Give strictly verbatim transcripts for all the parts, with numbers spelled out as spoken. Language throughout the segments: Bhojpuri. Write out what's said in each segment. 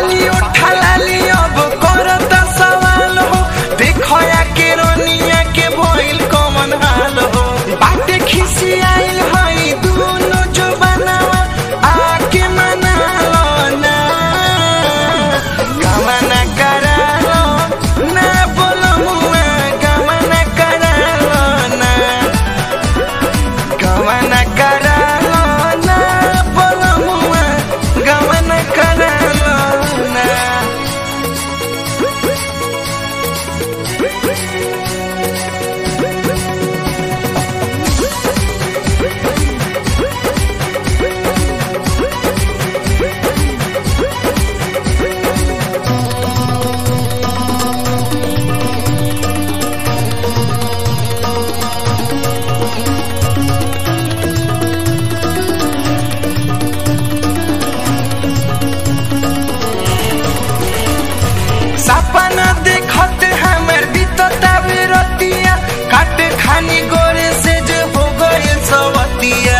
बाली उठा लाली अब करत सवाल हो, देखो या के रोनिया के भइल कमन हाल हो। बाटे खिसी आइल हई दोनों जो बनावा आके मना लो ना, गमना करा लो ना, बोलो मुआ गमना करा लो ना, गमना करा लो ना, बोलो मुआ गमना करा लो ना। सपना देखत हमर बीतता रतिया, काट खानी गोरे से जो हो गए सवतिया।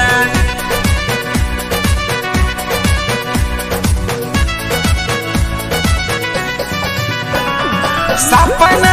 सपना